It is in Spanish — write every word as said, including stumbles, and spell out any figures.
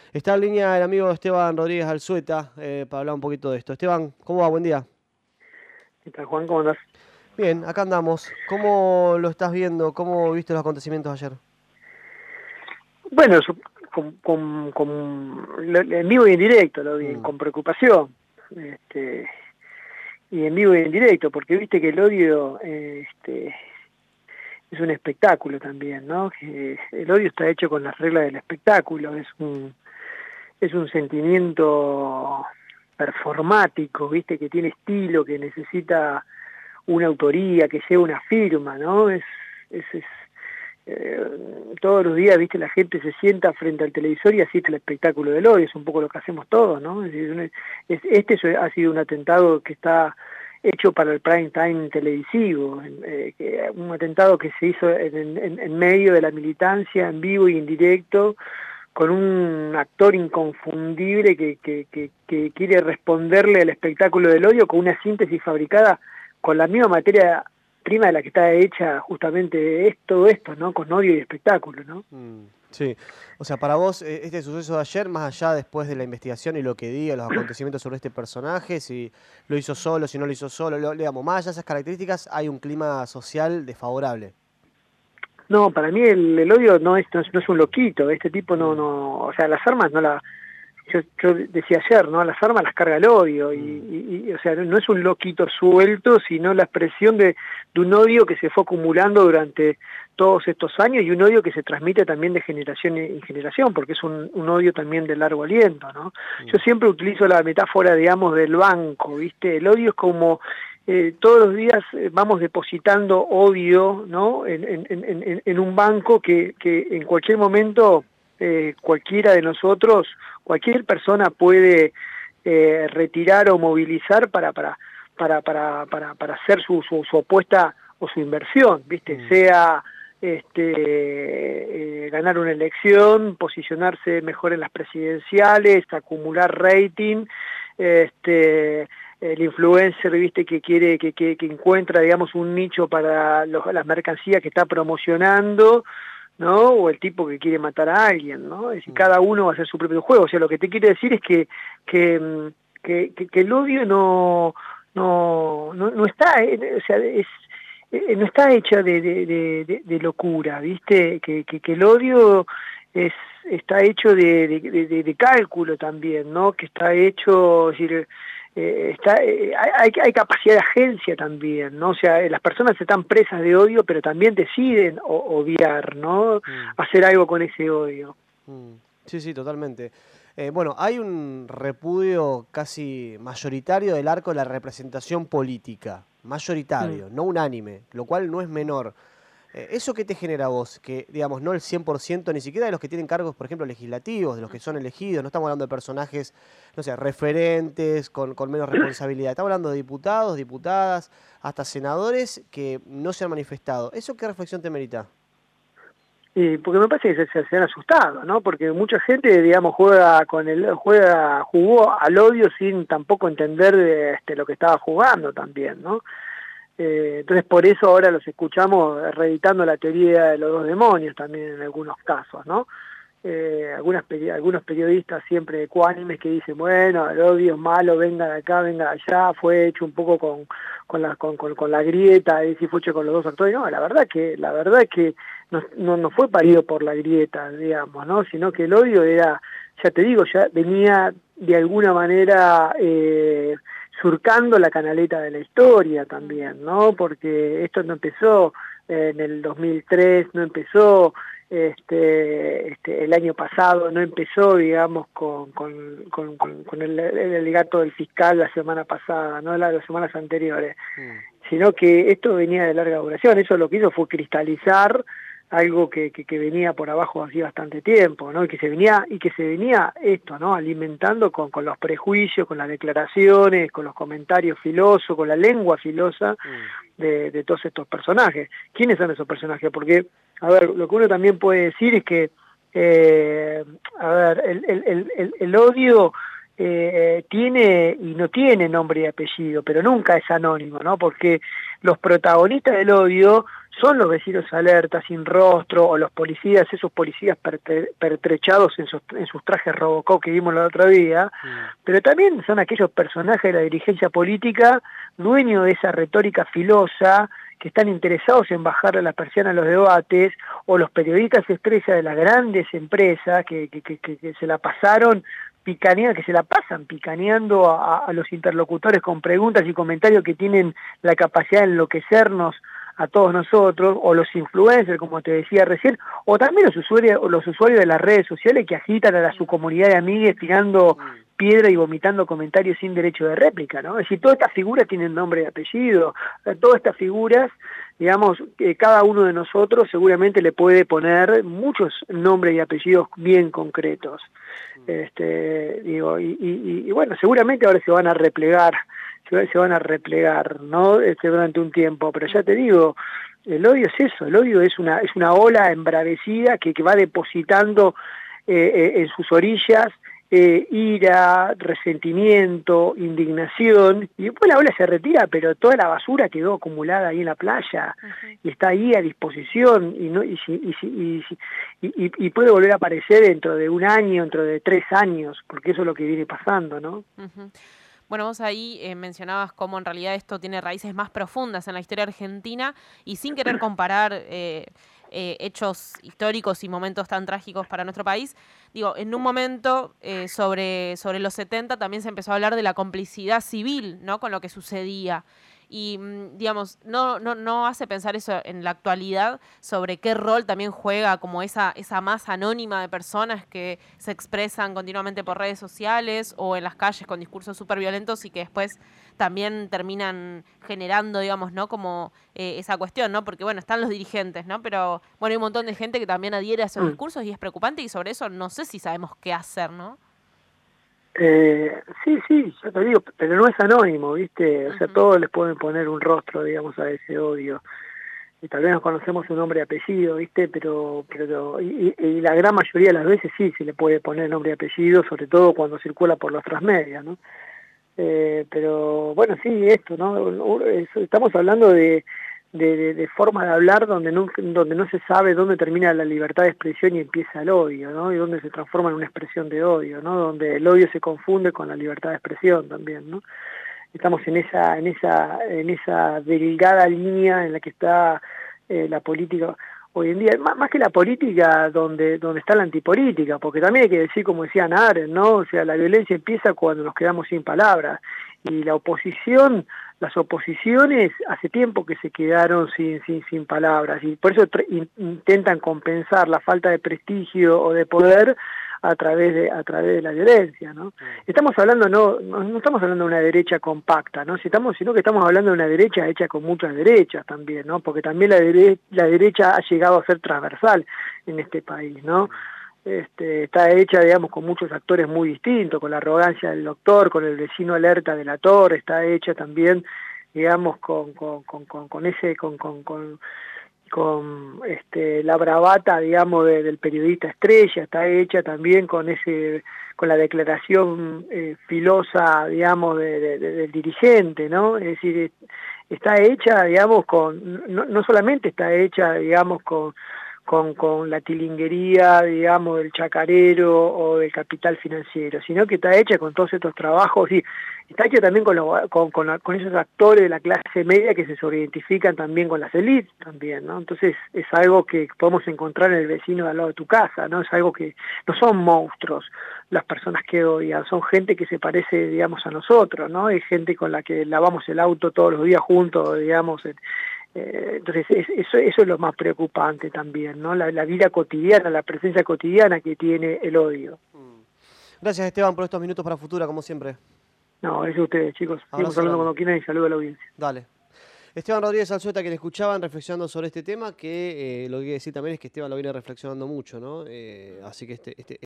Está en línea el amigo Esteban Rodríguez Alzueta eh, para hablar un poquito de esto. Esteban, ¿cómo va? Buen día. ¿Qué tal, Juan? ¿Cómo andás? Bien, acá andamos. ¿Cómo lo estás viendo? ¿Cómo viste los acontecimientos ayer? Bueno, yo con, con, con- lo- en vivo y en directo lo vi, Mm, con preocupación. Este, y en vivo y en directo, porque viste que el odio eh, este, es un espectáculo también, ¿no? Que el odio está hecho con las reglas del espectáculo, es un, es un sentimiento performático, viste, que tiene estilo, que necesita una autoría, que lleva una firma, ¿no? Es, es, es eh, todos los días, viste, la gente se sienta frente al televisor y asiste al espectáculo del odio, es un poco lo que hacemos todos, ¿no? Es decir, un- es- este es- ha sido un atentado que está hecho para el prime time televisivo, eh, que- un atentado que se hizo en, en- en medio de la militancia, en vivo y en directo, con un actor inconfundible que, que, que, que quiere responderle al espectáculo del odio con una síntesis fabricada con la misma materia prima de la que está hecha justamente es todo esto, ¿no? Con odio y espectáculo, ¿no? mm, sí. O sea, para vos, eh, este suceso de ayer, más allá después de la investigación y lo que diga, los acontecimientos sobre este personaje, si lo hizo solo, si no lo hizo solo, lo- digamos, más allá de esas características, hay un clima social desfavorable. No, para mí el, el odio no es, no es no es un loquito, este tipo no, Mm, no, o sea, las armas no la, yo, yo decía ayer, ¿no? Las armas las carga el odio, y, mm, y- y, o sea, no es un loquito suelto, sino la expresión de, de un odio que se fue acumulando durante todos estos años y un odio que se transmite también de generación en generación, porque es un, un odio también de largo aliento, ¿no? Yo mm, siempre utilizo la metáfora, digamos, del banco, ¿viste? El odio es como eh, todos los días eh, vamos depositando odio, ¿no? En, en, en, en en un banco que, que en cualquier momento eh, cualquiera de nosotros, cualquier persona puede eh, retirar o movilizar para para para para para, para hacer su, su, su apuesta o su inversión, ¿viste? mm, Sea este eh, ganar una elección, posicionarse mejor en las presidenciales, acumular rating, este el influencer, viste, que quiere, que, que, que encuentra, digamos, un nicho para los, las mercancías que está promocionando, ¿no? O el tipo que quiere matar a alguien, ¿no? Es decir, mm, cada uno va a hacer su propio juego. O sea, lo que te quiere decir es que, que, mm, que, que, que el odio no, no, no, no está, eh, o sea, es, eh, no está hecha de, de, de, de- de locura, ¿viste? Que, que, que el odio es está hecho de, de, de, de cálculo también, ¿no? Que está hecho, es decir, eh, está, eh, hay, hay capacidad de agencia también, ¿no? O sea, eh, las personas están presas de odio, pero también deciden o, odiar, ¿no? mm. Hacer algo con ese odio. Mm, sí, sí, totalmente. Eh, bueno, hay un repudio casi mayoritario del arco de la representación política, Mm. mayoritario, no unánime, lo cual no es menor. Eh, ¿eso qué te genera a vos? Que, digamos, no el cien por ciento, ni siquiera de los que tienen cargos, por ejemplo, legislativos, de los que son elegidos, no estamos hablando de personajes, no sé, referentes, con, con menos responsabilidad, estamos hablando de diputados, diputadas, hasta senadores que no se han manifestado. ¿Eso qué reflexión te merita? Y porque me parece que se, se han asustado, ¿no? Porque mucha gente, digamos, juega con el juega jugó al odio sin tampoco entender de, este, lo que estaba jugando también, ¿no? Eh, entonces por eso ahora los escuchamos reeditando la teoría de los dos demonios también en algunos casos, ¿no? Eh, algunas peri algunos periodistas siempre ecuánimes que dicen, bueno, el odio es malo, venga de acá, venga de allá, fue hecho un poco con, con, la, con, con, con la grieta, y si fue hecho con los dos actores. No, la verdad que la verdad que no, no, no fue parido por la grieta, digamos, ¿no? Sino que el odio era, ya te digo, ya venía de alguna manera eh, surcando la canaleta de la historia también, ¿no? Porque esto no empezó eh, en el dos mil tres, no empezó este, este, el año pasado, no empezó, digamos, con, con, con, con, con el, el alegato del fiscal la semana pasada, no la, las semanas anteriores, Mm, sino que esto venía de larga duración. Eso lo que hizo fue cristalizar algo que, que, que venía por abajo hacía bastante tiempo, ¿no? Y que se venía, y que se venía esto, ¿no? Alimentando con, con los prejuicios, con las declaraciones, con los comentarios filosos, con la lengua filosa mm, de, de todos estos personajes. ¿Quiénes son esos personajes? Porque, a ver, lo que uno también puede decir es que, eh, a ver, el, el, el, el, el odio eh, tiene y no tiene nombre y apellido, pero nunca es anónimo, ¿no? Porque los protagonistas del odio son los vecinos alerta, sin rostro, o los policías, esos policías pertre, pertrechados en sus, en sus trajes Robocop que vimos el otro día, mm. pero también son aquellos personajes de la dirigencia política, dueños de esa retórica filosa, que están interesados en bajarle la persiana a los debates, o los periodistas estrella de las grandes empresas que, que, que, que se la pasaron picaneando, que se la pasan picaneando a, a los interlocutores con preguntas y comentarios que tienen la capacidad de enloquecernos a todos nosotros, o los influencers, como te decía recién, o también los usuarios, los usuarios de las redes sociales que agitan a la, su comunidad de amigues tirando piedra y vomitando comentarios sin derecho de réplica, ¿no? Es decir, todas estas figuras tienen nombre y apellido, o sea, todas estas figuras, digamos, que cada uno de nosotros seguramente le puede poner muchos nombres y apellidos bien concretos. Este, digo, y, y, y bueno, seguramente ahora se van a replegar, se van a replegar, ¿no? Este, durante un tiempo, pero ya te digo, el odio es eso, el odio es una, es una ola embravecida que, que va depositando eh, eh, en sus orillas Eh, ira, resentimiento, indignación, y después la ola se retira, pero toda la basura quedó acumulada ahí en la playa, uh-huh. y está ahí a disposición, y, no, y, si, y, si, y, si, y, y puede volver a aparecer dentro de un año, dentro de tres años, porque eso es lo que viene pasando, ¿no? Uh-huh. Bueno, vos ahí eh, mencionabas cómo en realidad esto tiene raíces más profundas en la historia argentina, y sin querer comparar eh, eh, hechos históricos y momentos tan trágicos para nuestro país, digo, en un momento eh, sobre, sobre los setenta también se empezó a hablar de la complicidad civil, ¿no?, con lo que sucedía. Y, digamos, no, no, no hace pensar eso en la actualidad sobre qué rol también juega como esa, esa masa anónima de personas que se expresan continuamente por redes sociales o en las calles con discursos súper violentos y que después también terminan generando, digamos, ¿no?, como eh, esa cuestión, ¿no? Porque, bueno, están los dirigentes, ¿no? Pero, bueno, hay un montón de gente que también adhiere a esos discursos y es preocupante, y sobre eso no sé si sabemos qué hacer, ¿no? Eh, sí, sí, yo te digo, pero no es anónimo, ¿viste? O sea, uh-huh. todos les pueden poner un rostro, digamos, a ese odio. Y tal vez nos conocemos su nombre y apellido, ¿viste? Pero, pero y, y la gran mayoría de las veces sí se le puede poner nombre y apellido, sobre todo cuando circula por los transmedios, ¿no? Eh, pero, bueno, sí, esto, ¿no? Estamos hablando de... De, de, de forma de hablar donde no, donde no se sabe dónde termina la libertad de expresión y empieza el odio, ¿no? Y dónde se transforma en una expresión de odio, ¿no? Donde el odio se confunde con la libertad de expresión también, ¿no? Estamos en esa, en esa, en esa delgada línea en la que está eh, la política hoy en día, más, más que la política, donde, donde está la antipolítica, porque también hay que decir, como decía Arendt, ¿no? O sea, la violencia empieza cuando nos quedamos sin palabras, y la oposición, las oposiciones hace tiempo que se quedaron sin, sin, sin palabras, y por eso in, intentan compensar la falta de prestigio o de poder a través de a través de la violencia, ¿no? Estamos hablando no no, no estamos hablando de una derecha compacta, ¿no? Si estamos, sino que estamos hablando de una derecha hecha con muchas derechas también, ¿no? Porque también la dere, la derecha ha llegado a ser transversal en este país, ¿no? Este, está hecha, digamos, con muchos actores muy distintos, con la arrogancia del doctor, con el vecino alerta de la torre, está hecha también, digamos, con con con con, con ese con con, con con este la bravata, digamos, de, del periodista estrella, está hecha también con ese con la declaración eh, filosa, digamos, de, de, de, del dirigente, ¿no? Es decir, está hecha, digamos, con no, no solamente está hecha, digamos, con Con, con la tilinguería, digamos, del chacarero o del capital financiero, sino que está hecha con todos estos trabajos, y está hecha también con, lo, con, con, con esos actores de la clase media que se sobreidentifican también con las élites también, ¿no? Entonces es algo que podemos encontrar en el vecino de al lado de tu casa, ¿no? Es algo que no son monstruos las personas que odian, son gente que se parece, digamos, a nosotros, ¿no? Es gente con la que lavamos el auto todos los días juntos, digamos, en, Eh, entonces es, eso, eso es lo más preocupante también, ¿no? La, la vida cotidiana, la presencia cotidiana que tiene el odio. Gracias, Esteban, por estos minutos para Futura, como siempre. No, eso ustedes, chicos. Seguimos hablando cuando quieran, y saludo a la audiencia. Dale. Esteban Rodríguez Alzueta, que le escuchaban reflexionando sobre este tema, que eh, lo que quiero decir también es que Esteban lo viene reflexionando mucho, ¿no? Eh, así que este, este